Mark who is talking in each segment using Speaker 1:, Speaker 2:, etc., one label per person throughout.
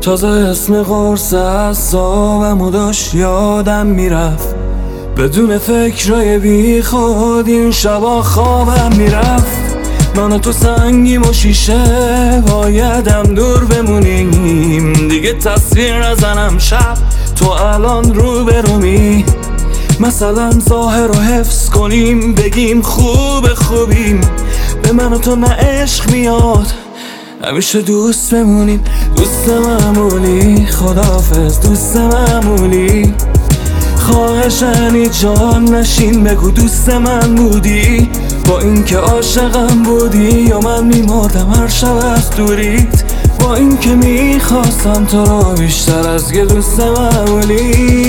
Speaker 1: تازه اسم قرص اعصابمو داشت یادم میرفت، بدون فکرای بی خود این شبا خوابم میرفت. من و تو سنگیم و شیشه بایدم دور بمونیم، دیگه تصویر نزنم شب تو الان رو برومی. مثلا ظاهر رو حفظ کنیم بگیم خوبیم، به من و تو نه عشق میاد همیشه دوست بمونیم. دوست معمولی خداحافظ دوست معمولی، خواهشنی جان نشین بگو دوست من بودی، با اینکه عاشقم بودی یا من میمردم هر شب از دوریت، با اینکه میخواستم تو رو بیشتر از یه دوست معمولی.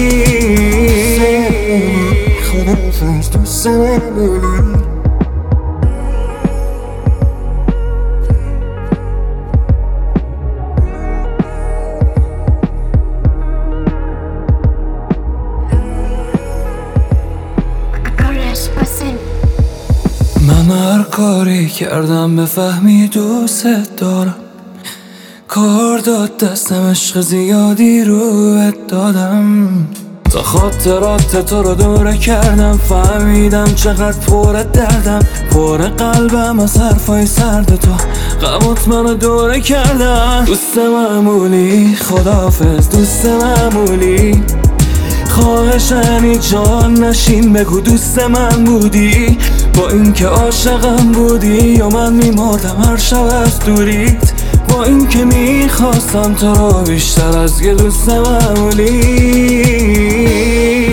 Speaker 1: خداحافظ دوست معمولی. من هر کاری کردم بفهمی دوست دارم، کار داد دستم عشق زیادی روت دادم، تا خاطرات تو رو دوره کردم فهمیدم چقدر پر دردم، پر قلبم از حرفای سرد تو غمات منو دوره کردم. دوست معمولی خداحافظ دوست معمولی، خواهشنی جان نشین بگو دوست من بودی، با اینکه عاشقم بودی یا من میمردم هر شب از دوریت، با اینکه میخواستم تو رو بیشتر از یه دوست معمولی.